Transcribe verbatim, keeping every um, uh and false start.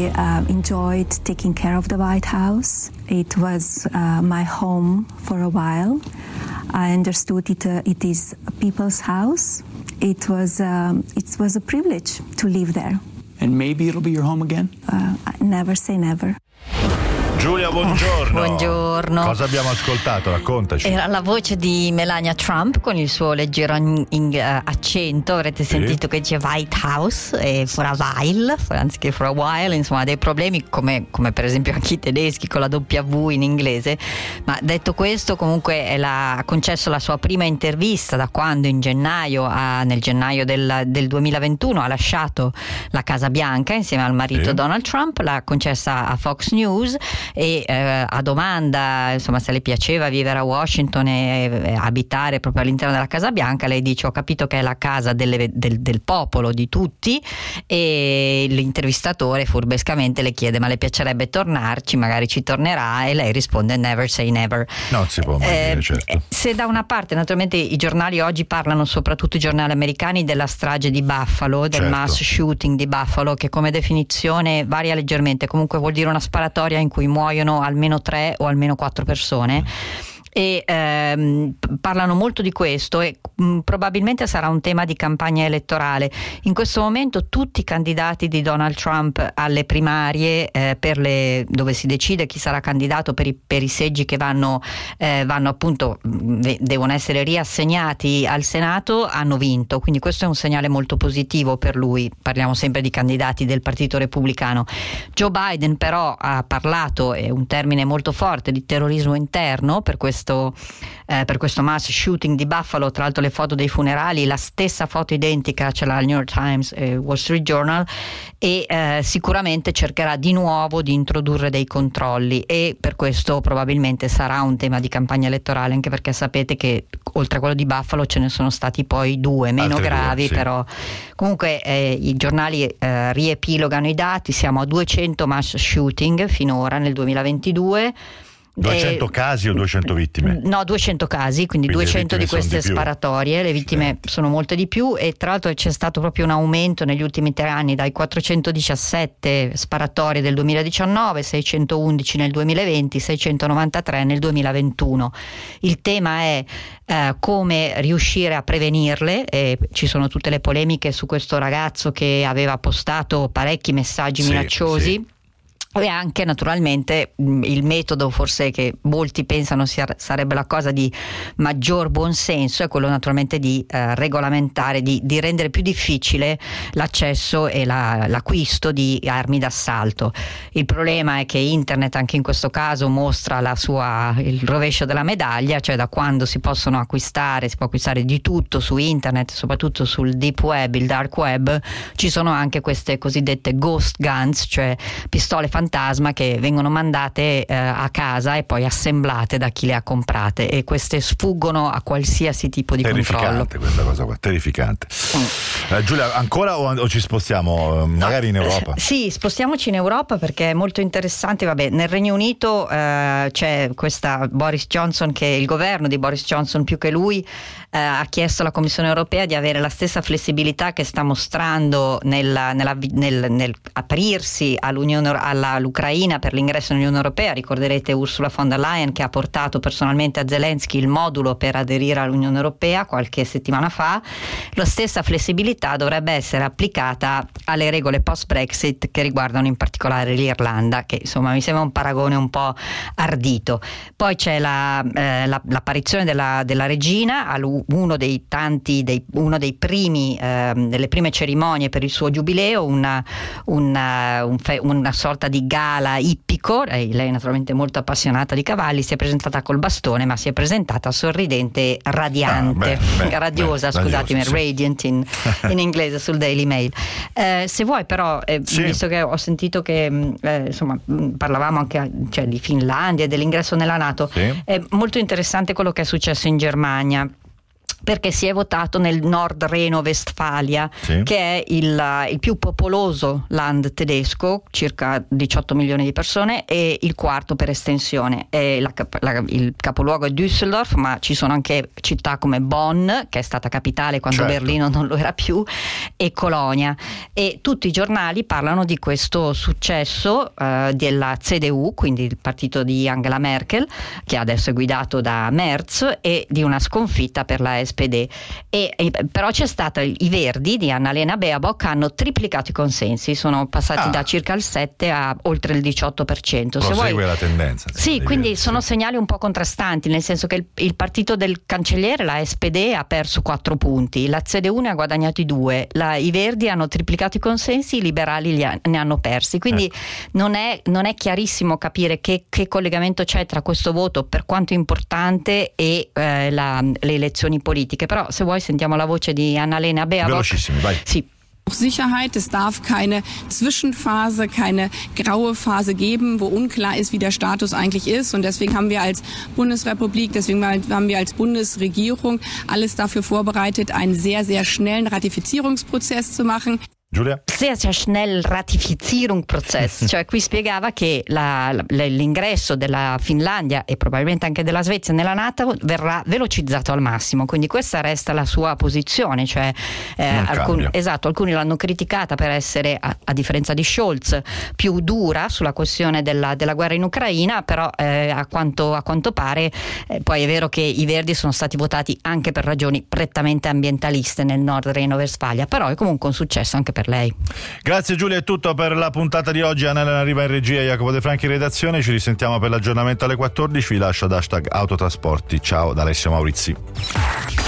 I uh, enjoyed taking care of the White House. It was uh, my home for a while. I understood it. Uh, it is a people's house. It was. Um, it was a privilege to live there. And maybe it'll be your home again? Uh, never say never. Giulia, buongiorno. Buongiorno. Cosa abbiamo ascoltato? Raccontaci. Era la voce di Melania Trump con il suo leggero in, in, uh, accento. Avrete sì. sentito che dice White House e for a while, anziché for a while, insomma dei problemi come, come per esempio anche i tedeschi con la W in inglese. Ma detto questo, comunque la, ha concesso la sua prima intervista da quando in gennaio, a, nel gennaio del, del duemilaventuno ha lasciato la Casa Bianca insieme al marito sì. Donald Trump. L'ha concessa a Fox News. E eh, a domanda insomma se le piaceva vivere a Washington e, e abitare proprio all'interno della Casa Bianca, lei dice: ho capito che è la casa delle, del, del popolo, di tutti. E l'intervistatore furbescamente le chiede: ma le piacerebbe tornarci? Magari ci tornerà? E lei risponde: never say never. Non si può mai eh, dire, certo. Se da una parte naturalmente i giornali oggi parlano, soprattutto i giornali americani, della strage di Buffalo, del certo. mass shooting di Buffalo, che come definizione varia leggermente, comunque vuol dire una sparatoria in cui muoiono almeno tre o almeno quattro persone. E ehm, parlano molto di questo e mh, probabilmente sarà un tema di campagna elettorale. In questo momento tutti i candidati di Donald Trump alle primarie, eh, per le, dove si decide chi sarà candidato per i, per i seggi che vanno, eh, vanno appunto mh, devono essere riassegnati al Senato, hanno vinto, quindi questo è un segnale molto positivo per lui. Parliamo sempre di candidati del Partito Repubblicano. Joe Biden però ha parlato, è un termine molto forte, di terrorismo interno per questo Eh, per questo mass shooting di Buffalo. Tra l'altro le foto dei funerali, la stessa foto identica ce l'ha il New York Times e Wall Street Journal, e eh, sicuramente cercherà di nuovo di introdurre dei controlli, e per questo probabilmente sarà un tema di campagna elettorale, anche perché sapete che oltre a quello di Buffalo ce ne sono stati poi due meno Altre gravi due, sì. Però comunque eh, i giornali eh, riepilogano i dati. Siamo a duecento mass shooting finora nel duemilaventidue. duecento eh, casi o duecento vittime? No, duecento casi, quindi, quindi duecento di queste di sparatorie. Le vittime sì. sono molte di più, e tra l'altro c'è stato proprio un aumento negli ultimi tre anni, dai quattrocentodiciassette sparatorie del duemiladiciannove, seicentoundici nel duemilaventi, seicentonovantatré nel duemilaventuno. Il tema è eh, come riuscire a prevenirle, e ci sono tutte le polemiche su questo ragazzo che aveva postato parecchi messaggi sì, minacciosi. Sì. E anche naturalmente il metodo, forse che molti pensano sia, sarebbe la cosa di maggior buonsenso, è quello naturalmente di eh, regolamentare, di, di rendere più difficile l'accesso e la, l'acquisto di armi d'assalto. Il problema è che internet anche in questo caso mostra la sua, il rovescio della medaglia, cioè da quando si possono acquistare, si può acquistare di tutto su internet, soprattutto sul deep web, il dark web, ci sono anche queste cosiddette ghost guns, cioè pistole fantasma fantasma che vengono mandate eh, a casa e poi assemblate da chi le ha comprate, e queste sfuggono a qualsiasi tipo di controllo. Terrificante questa cosa qua, terrificante. Mm. Eh, Giulia, ancora o, o ci spostiamo magari in Europa? Sì, spostiamoci in Europa perché è molto interessante. Vabbè, nel Regno Unito eh, c'è questa Boris Johnson, che il governo di Boris Johnson più che lui eh, ha chiesto alla Commissione europea di avere la stessa flessibilità che sta mostrando nel, nella, nel, nel aprirsi all'Unione alla l'Ucraina per l'ingresso nell'Unione Europea. Ricorderete Ursula von der Leyen che ha portato personalmente a Zelensky il modulo per aderire all'Unione Europea qualche settimana fa. La stessa flessibilità dovrebbe essere applicata alle regole post-Brexit che riguardano in particolare l'Irlanda, che insomma mi sembra un paragone un po' ardito. Poi c'è la, eh, la, l'apparizione della, della regina, uno dei tanti, dei, uno dei primi, eh, delle prime cerimonie per il suo giubileo, una, una, un fe, una sorta di gala ippico. Lei, lei naturalmente molto appassionata di cavalli, si è presentata col bastone, ma si è presentata sorridente, radiante, ah, beh, beh, radiosa, beh, scusatemi, radiosa, sì. Radiant in, in inglese sul Daily Mail. Eh, se vuoi però, eh, sì. visto che ho sentito che eh, insomma parlavamo anche cioè, di Finlandia e dell'ingresso nella NATO, sì. È molto interessante quello che è successo in Germania. perché si è votato nel Nord Reno-Westfalia, sì. che è il, il più popoloso land tedesco, circa diciotto milioni di persone, e il quarto per estensione. E la, la, il capoluogo è Düsseldorf, ma ci sono anche città come Bonn, che è stata capitale quando certo. Berlino non lo era più, e Colonia. E tutti i giornali parlano di questo successo uh, della C D U, quindi il partito di Angela Merkel, che adesso è guidato da Merz, e di una sconfitta per la S P D. E, e, però c'è stata i Verdi di Annalena Baerbock, hanno triplicato i consensi, sono passati ah. da circa il sette a oltre il diciotto per cento. Prosegue Se vuoi, la tendenza. sì, quindi Verdi, sono sì. segnali un po' contrastanti, nel senso che il, il partito del cancelliere, la S P D, ha perso quattro punti, la C D U ne ha guadagnati due, la, i Verdi hanno triplicato i consensi, i liberali li ha, ne hanno persi, quindi ecco. non, è, non è chiarissimo capire che, che collegamento c'è tra questo voto, per quanto importante, e eh, la, le elezioni politiche. Però se vuoi sentiamo la voce di Annalena Baerbock. Velocissimi, vai. Sì. Sicherheit, es darf keine Zwischenphase, keine graue Phase geben, wo unklar ist, wie der Status eigentlich ist. Und deswegen haben wir als Bundesrepublik, deswegen haben wir als Bundesregierung alles dafür vorbereitet, einen sehr, sehr schnellen Ratifizierungsprozess zu machen. Giulia? Sehr, sehr schnell Ratifizierungsprozess, cioè qui spiegava che la, la, l'ingresso della Finlandia e probabilmente anche della Svezia nella NATO verrà velocizzato al massimo, quindi questa resta la sua posizione, cioè eh, alcuni, esatto, alcuni l'hanno criticata per essere, a, a differenza di Scholz, più dura sulla questione della, della guerra in Ucraina, però eh, a, quanto, a quanto pare eh, poi è vero che i Verdi sono stati votati anche per ragioni prettamente ambientaliste nel Nord Reno-Westfalia, però è comunque un successo anche per lei. Grazie Giulia, è tutto per la puntata di oggi. Annalena Riva in regia, Jacopo De Franchi in redazione. Ci risentiamo per l'aggiornamento alle quattordici. Vi lascio ad hashtag Autotrasporti. Ciao da Alessio Maurizi.